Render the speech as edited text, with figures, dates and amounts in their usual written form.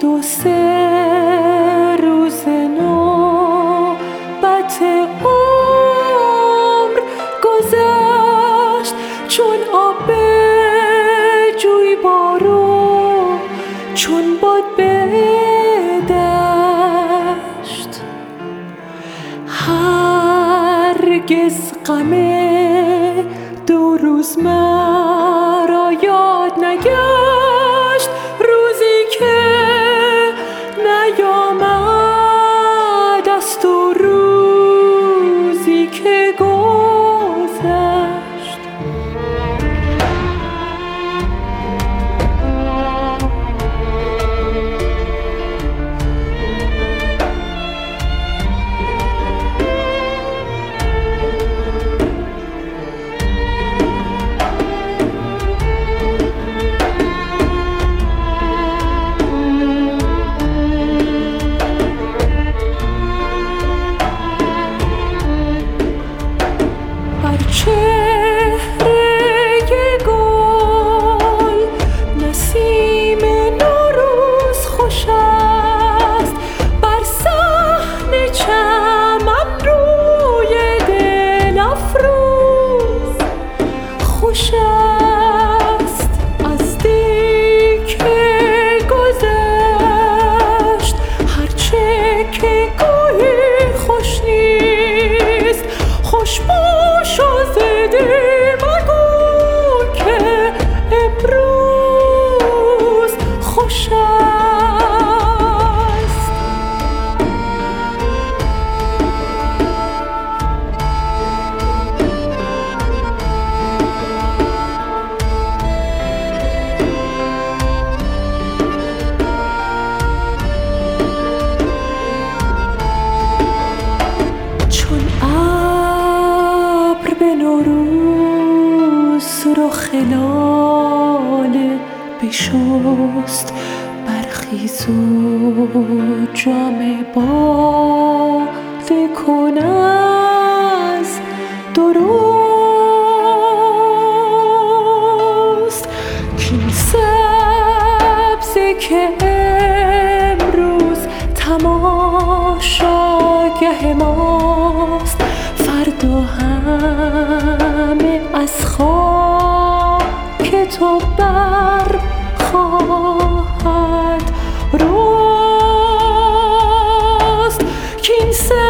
2 3 روز نوبت عمر گذشت چون آب جویبارو، چون باد به دشت. هرگز غم 2 روز مرا یاد نگشت، روزی که نیامد است و روزی که گذشت. چهره گل نسیم نوروز خوش است، بر صحن چمن روی دل افروز خوش است. از دی که گذشت هرچه که گویی خوش نیست، خوش باش و زده مگو که امروز خوش است. چون ابر به نوروز رخ لاله بشست، برخیز و جام باده کن از درست. کاین سبزه که امروز تماشاگه ماست، فردا همه از خاک تو بر خواهد رست. کاین